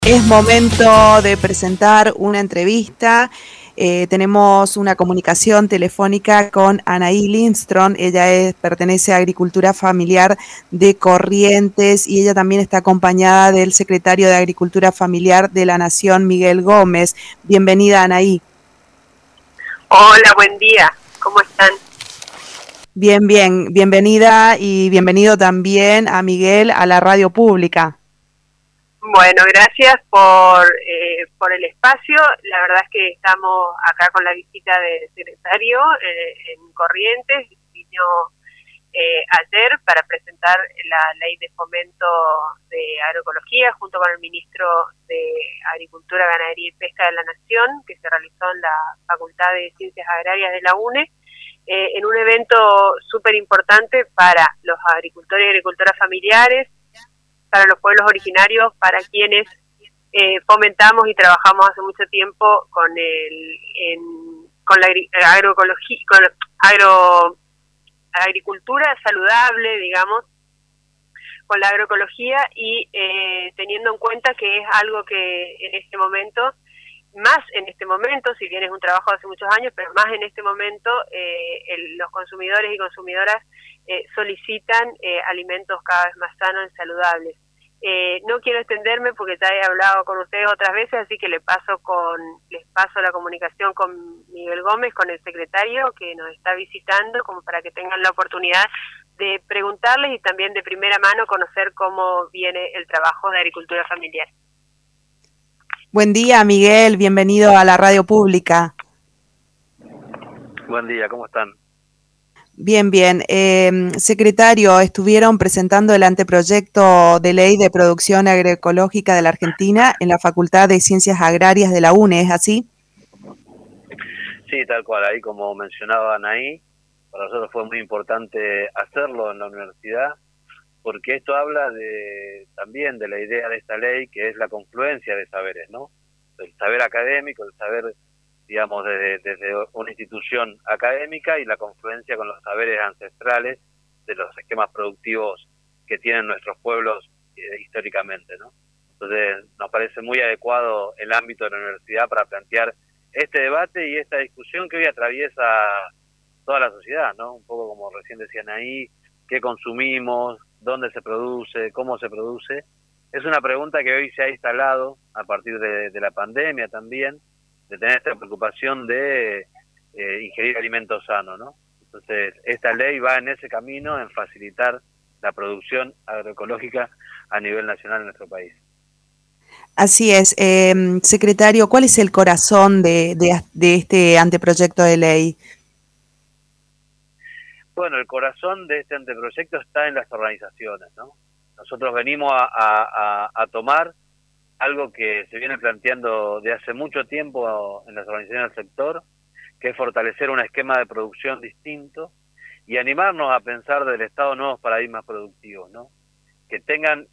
Es momento de presentar una entrevista. Tenemos una comunicación telefónica con Anaí Lindström. Ella pertenece a Agricultura Familiar de Corrientes y ella también está acompañada del secretario de Agricultura Familiar de la Nación, Miguel Gómez. Bienvenida, Anaí. Hola, buen día. ¿Cómo están? Bien, bien. Bienvenida y bienvenido también a Miguel a la radio pública. Bueno, gracias por el espacio. La verdad es que estamos acá con la visita del secretario en Corrientes. Vino ayer para presentar la ley de fomento de agroecología junto con el ministro de Agricultura, Ganadería y Pesca de la Nación, que se realizó en la Facultad de Ciencias Agrarias de la UNE, en un evento súper importante para los agricultores y agricultoras familiares, para los pueblos originarios, para quienes fomentamos y trabajamos hace mucho tiempo con la agroecología, con la agricultura saludable, digamos, con la agroecología y teniendo en cuenta que es algo que en este momento, si bien es un trabajo de hace muchos años, pero más en este momento los consumidores y consumidoras solicitan alimentos cada vez más sanos y saludables. No quiero extenderme porque ya he hablado con ustedes otras veces, así que les paso la comunicación con Miguel Gómez, con el secretario que nos está visitando, como para que tengan la oportunidad de preguntarles y también de primera mano conocer cómo viene el trabajo de agricultura familiar. Buen día, Miguel. Bienvenido a la radio pública. Buen día, ¿cómo están? Bien, bien. Secretario, estuvieron presentando el anteproyecto de ley de producción agroecológica de la Argentina en la Facultad de Ciencias Agrarias de la UNE, ¿es así? Sí, tal cual. Ahí, como mencionaban ahí, para nosotros fue muy importante hacerlo en la universidad, porque esto habla también de la idea de esta ley, que es la confluencia de saberes, ¿no? El saber académico, el saber, digamos, desde una institución académica y la confluencia con los saberes ancestrales de los esquemas productivos que tienen nuestros pueblos históricamente, ¿no? Entonces, nos parece muy adecuado el ámbito de la universidad para plantear este debate y esta discusión que hoy atraviesa toda la sociedad, ¿no? Un poco como recién decían ahí, ¿qué consumimos? ¿Dónde se produce? ¿Cómo se produce? Es una pregunta que hoy se ha instalado a partir de la pandemia también, de tener esta preocupación de ingerir alimentos sanos, ¿no? Entonces, esta ley va en ese camino, en facilitar la producción agroecológica a nivel nacional en nuestro país. Así es. Secretario, ¿cuál es el corazón de este anteproyecto de ley? Bueno, el corazón de este anteproyecto está en las organizaciones, ¿no? Nosotros venimos a tomar algo que se viene planteando de hace mucho tiempo en las organizaciones del sector, que es fortalecer un esquema de producción distinto y animarnos a pensar del Estado nuevos paradigmas productivos, ¿no? Que tengan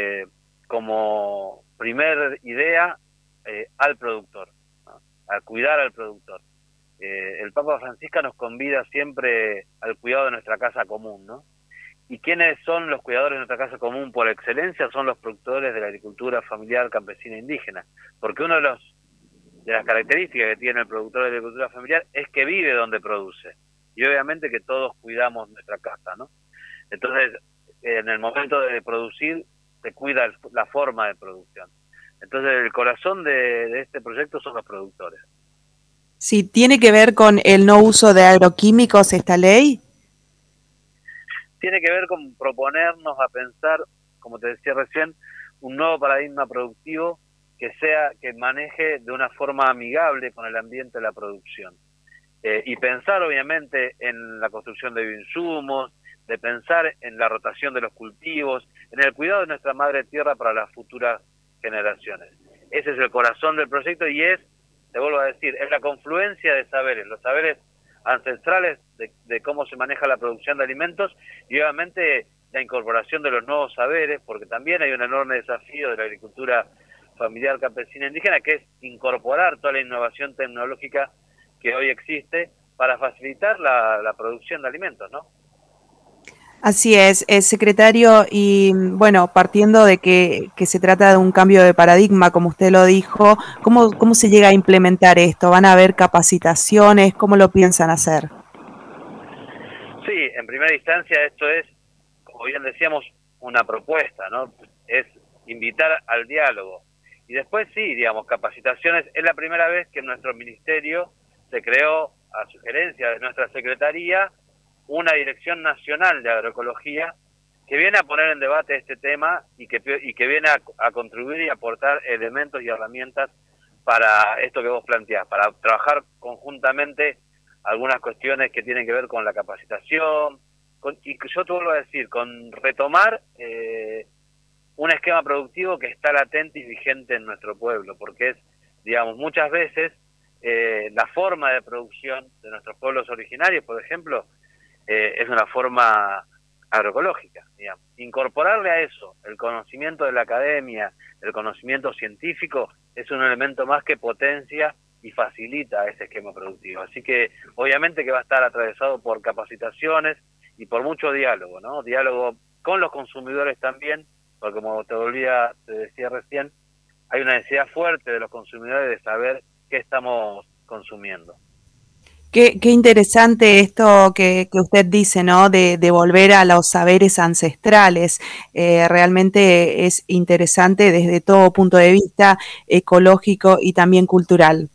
como primer idea al productor, ¿no? A cuidar al productor. El Papa Francisco nos convida siempre al cuidado de nuestra casa común, ¿no? ¿Y quiénes son los cuidadores de nuestra casa común por excelencia? Son los productores de la agricultura familiar, campesina e indígena. Porque una de las características que tiene el productor de la agricultura familiar es que vive donde produce. Y obviamente que todos cuidamos nuestra casa, ¿no? Entonces, en el momento de producir, se cuida la forma de producción. Entonces, el corazón de este proyecto son los productores. Sí, ¿tiene que ver con el no uso de agroquímicos esta ley? Tiene que ver con proponernos a pensar, como te decía recién, un nuevo paradigma productivo que maneje de una forma amigable con el ambiente de la producción. Y pensar obviamente en la construcción de bioinsumos, de pensar en la rotación de los cultivos, en el cuidado de nuestra madre tierra para las futuras generaciones. Ese es el corazón del proyecto y te vuelvo a decir, es la confluencia de saberes, los saberes ancestrales de cómo se maneja la producción de alimentos y obviamente la incorporación de los nuevos saberes, porque también hay un enorme desafío de la agricultura familiar, campesina e indígena, que es incorporar toda la innovación tecnológica que hoy existe para facilitar la producción de alimentos, ¿no? Así es, secretario, y bueno, partiendo de que se trata de un cambio de paradigma, como usted lo dijo, ¿cómo se llega a implementar esto? ¿Van a haber capacitaciones? ¿Cómo lo piensan hacer? Sí, en primera instancia esto es, como bien decíamos, una propuesta, ¿no? Es invitar al diálogo. Y después sí, digamos, capacitaciones. Es la primera vez que en nuestro ministerio se creó, a sugerencia de nuestra secretaría, una Dirección Nacional de Agroecología que viene a poner en debate este tema y que viene a contribuir y aportar elementos y herramientas para esto que vos planteás, para trabajar conjuntamente algunas cuestiones que tienen que ver con la capacitación, y yo te vuelvo a decir, con retomar un esquema productivo que está latente y vigente en nuestro pueblo, porque es, digamos, muchas veces la forma de producción de nuestros pueblos originarios, por ejemplo, es una forma agroecológica, digamos. Incorporarle a eso el conocimiento de la academia, el conocimiento científico, es un elemento más que potencia y facilita ese esquema productivo. Así que obviamente que va a estar atravesado por capacitaciones y por mucho diálogo, ¿no? Diálogo con los consumidores también, porque como te decía recién, hay una necesidad fuerte de los consumidores de saber qué estamos consumiendo. Qué interesante esto que usted dice, ¿no? De volver a los saberes ancestrales. Realmente es interesante desde todo punto de vista ecológico y también cultural.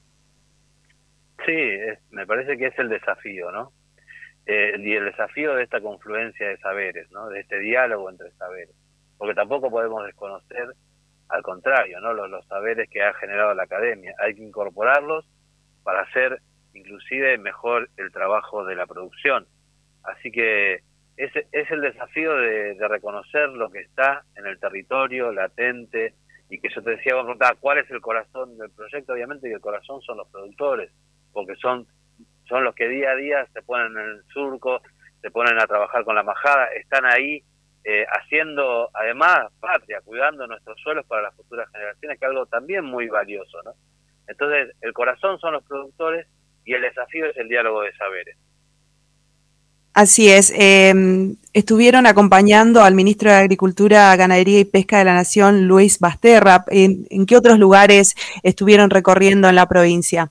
Sí, me parece que es el desafío, ¿no? Y el desafío de esta confluencia de saberes, ¿no? De este diálogo entre saberes. Porque tampoco podemos desconocer, al contrario, ¿no? Los saberes que ha generado la academia. Hay que incorporarlos para hacer inclusive mejor el trabajo de la producción. Así que es el desafío de reconocer lo que está en el territorio, latente, y que yo te decía, vos ¿cuál es el corazón del proyecto? Obviamente que el corazón son los productores, porque son los que día a día se ponen en el surco, se ponen a trabajar con la majada, están ahí haciendo, además, patria, cuidando nuestros suelos para las futuras generaciones, que es algo también muy valioso, ¿no? Entonces, el corazón son los productores y el desafío es el diálogo de saberes. Así es. Estuvieron acompañando al ministro de Agricultura, Ganadería y Pesca de la Nación, Luis Basterra. ¿En qué otros lugares estuvieron recorriendo en la provincia?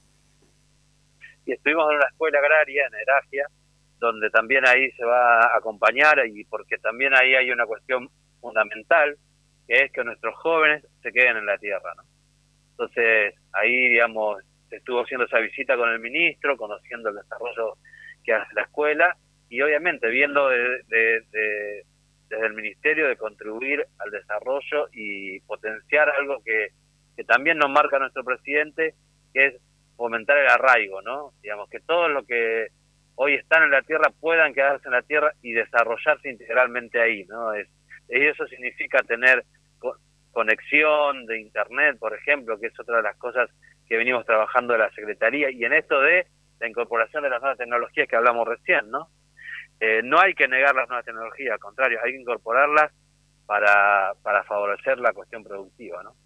Y estuvimos en una escuela agraria en Heragia, donde también ahí se va a acompañar, y porque también ahí hay una cuestión fundamental, que es que nuestros jóvenes se queden en la tierra, ¿no? Entonces, ahí, digamos, se estuvo haciendo esa visita con el ministro, conociendo el desarrollo que hace la escuela, y obviamente viendo desde el ministerio de contribuir al desarrollo y potenciar algo que también nos marca nuestro presidente, que es fomentar el arraigo, ¿no? Digamos, que todos los que hoy están en la tierra puedan quedarse en la tierra y desarrollarse integralmente ahí, ¿no? Y eso significa tener conexión de internet, por ejemplo, que es otra de las cosas que venimos trabajando de la Secretaría, y en esto de la incorporación de las nuevas tecnologías que hablamos recién, ¿no? No hay que negar las nuevas tecnologías, al contrario, hay que incorporarlas para favorecer la cuestión productiva, ¿no?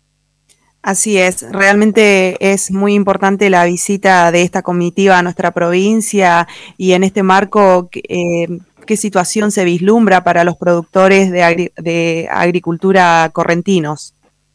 Así es, realmente es muy importante la visita de esta comitiva a nuestra provincia y en este marco, ¿qué situación se vislumbra para los productores de agricultura correntinos?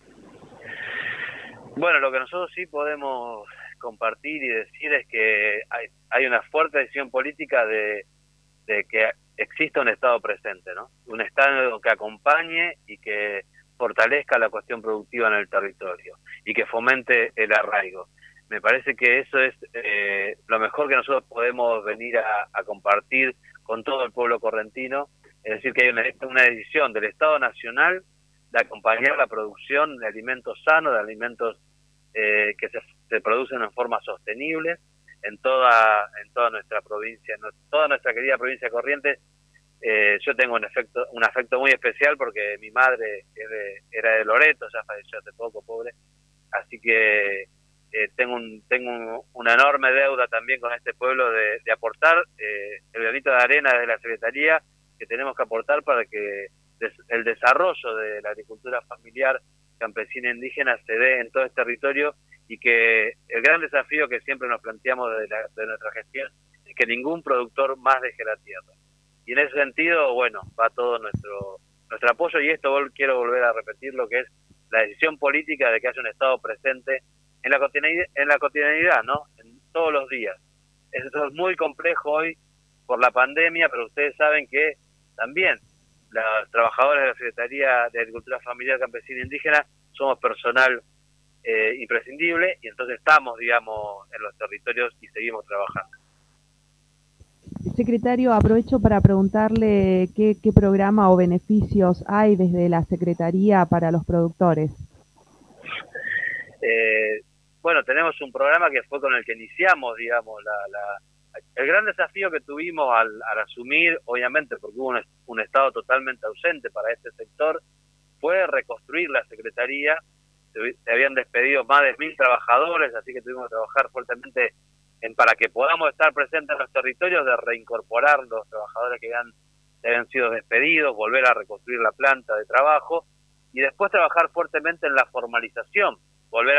Bueno, lo que nosotros sí podemos compartir y decir es que hay una fuerte decisión política de que exista un Estado presente, ¿no? Un Estado que acompañe y que fortalezca la cuestión productiva en el territorio y que fomente el arraigo. Me parece que eso es lo mejor que nosotros podemos venir a compartir con todo el pueblo correntino, es decir, que hay una decisión del Estado Nacional de acompañar la producción de alimentos sanos, de alimentos que se producen en forma sostenible en toda nuestra provincia, toda nuestra querida provincia de Corrientes. Yo tengo un afecto muy especial porque mi madre era de Loreto, ya falleció hace poco, pobre, así que tengo una enorme deuda también con este pueblo de aportar el granito de arena de la Secretaría que tenemos que aportar para que el desarrollo de la agricultura familiar campesina e indígena se dé en todo este territorio, y que el gran desafío que siempre nos planteamos de nuestra gestión es que ningún productor más deje la tierra. y en ese sentido, bueno, va todo nuestro apoyo, y esto quiero volver a repetir lo que es la decisión política de que haya un Estado presente en la cotidianidad, ¿no? En todos los días. Eso es muy complejo hoy por la pandemia, pero ustedes saben que también los trabajadores de la Secretaría de Agricultura Familiar, Campesina e Indígena somos personal imprescindible, y entonces estamos, digamos, en los territorios y seguimos trabajando. Secretario, aprovecho para preguntarle qué programa o beneficios hay desde la Secretaría para los productores. Bueno, tenemos un programa que fue con el que iniciamos, digamos, el gran desafío que tuvimos al asumir, obviamente, porque hubo un Estado totalmente ausente para este sector, fue reconstruir la Secretaría. Se habían despedido más de 1.000 trabajadores, así que tuvimos que trabajar fuertemente para que podamos estar presentes en los territorios, de reincorporar los trabajadores que habían sido despedidos, volver a reconstruir la planta de trabajo, y después trabajar fuertemente en la formalización, volver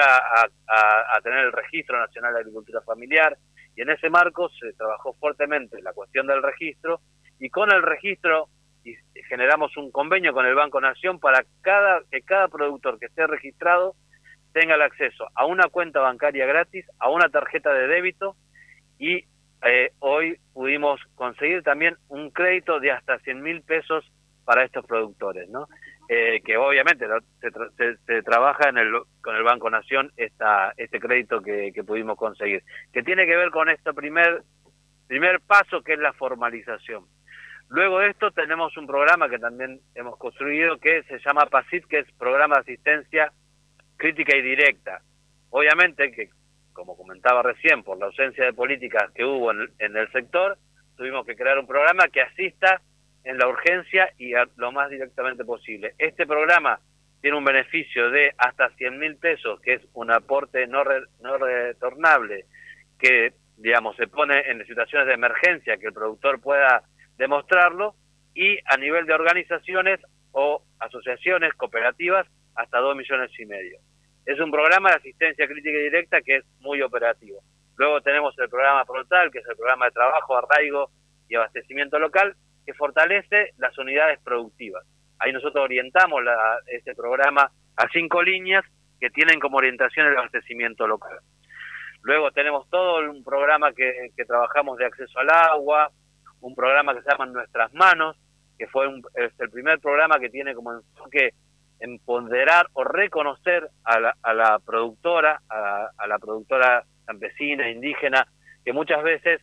a tener el Registro Nacional de Agricultura Familiar, y en ese marco se trabajó fuertemente la cuestión del registro, y con el registro generamos un convenio con el Banco Nación para que cada productor que esté registrado tenga el acceso a una cuenta bancaria gratis, a una tarjeta de débito, y hoy pudimos conseguir también un crédito de hasta 100.000 pesos para estos productores, ¿no? Que obviamente se trabaja con el Banco Nación este crédito que pudimos conseguir, que tiene que ver con este primer paso, que es la formalización. Luego de esto tenemos un programa que también hemos construido, que se llama PASIT, que es Programa de Asistencia Crítica y Directa. Obviamente que, como comentaba recién, por la ausencia de políticas que hubo en el sector, tuvimos que crear un programa que asista en la urgencia y lo más directamente posible. Este programa tiene un beneficio de hasta 100.000 pesos, que es un aporte no retornable, que, digamos, se pone en situaciones de emergencia, que el productor pueda demostrarlo, y a nivel de organizaciones o asociaciones cooperativas hasta 2,5 millones. Es un programa de asistencia crítica y directa que es muy operativo. Luego tenemos el programa PROTAL, que es el programa de trabajo, arraigo y abastecimiento local, que fortalece las unidades productivas. Ahí nosotros orientamos este programa a 5 líneas que tienen como orientación el abastecimiento local. Luego tenemos todo un programa que trabajamos de acceso al agua, un programa que se llama Nuestras Manos, que es el primer programa que tiene como enfoque empoderar o reconocer a la productora, a la productora campesina, indígena, que muchas veces,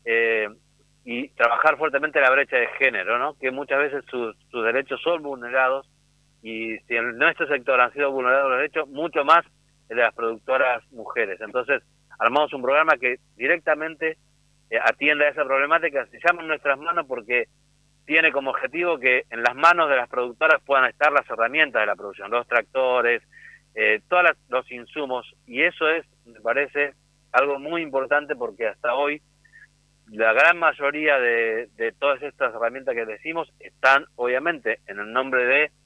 y trabajar fuertemente la brecha de género, ¿no? Que muchas veces sus derechos son vulnerados, y si en nuestro sector han sido vulnerados los derechos, mucho más el de las productoras mujeres. Entonces, armamos un programa que directamente atiende a esa problemática. Se llama Nuestras Manos porque tiene como objetivo que en las manos de las productoras puedan estar las herramientas de la producción, los tractores, todos los insumos, y eso es, me parece, algo muy importante, porque hasta hoy la gran mayoría de todas estas herramientas que decimos están, obviamente, en el nombre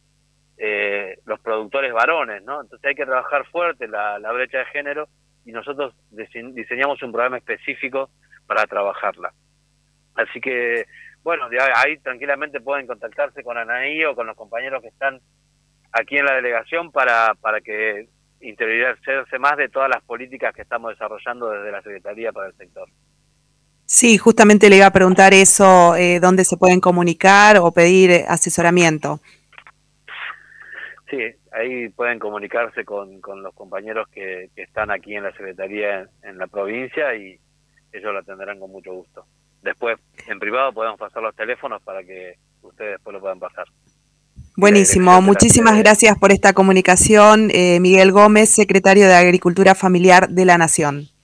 de los productores varones, ¿no? Entonces hay que trabajar fuerte la brecha de género, y nosotros diseñamos un programa específico para trabajarla. Así que, bueno, ahí tranquilamente pueden contactarse con Anaí o con los compañeros que están aquí en la delegación para que interiorizarse más de todas las políticas que estamos desarrollando desde la Secretaría para el sector. Sí, justamente le iba a preguntar eso, dónde se pueden comunicar o pedir asesoramiento. Sí, ahí pueden comunicarse con los compañeros que están aquí en la Secretaría en la provincia, y ellos lo atenderán con mucho gusto. Después, en privado, podemos pasar los teléfonos para que ustedes después lo puedan pasar. Buenísimo, muchísimas gracias por esta comunicación. Miguel Gómez, secretario de Agricultura Familiar de la Nación.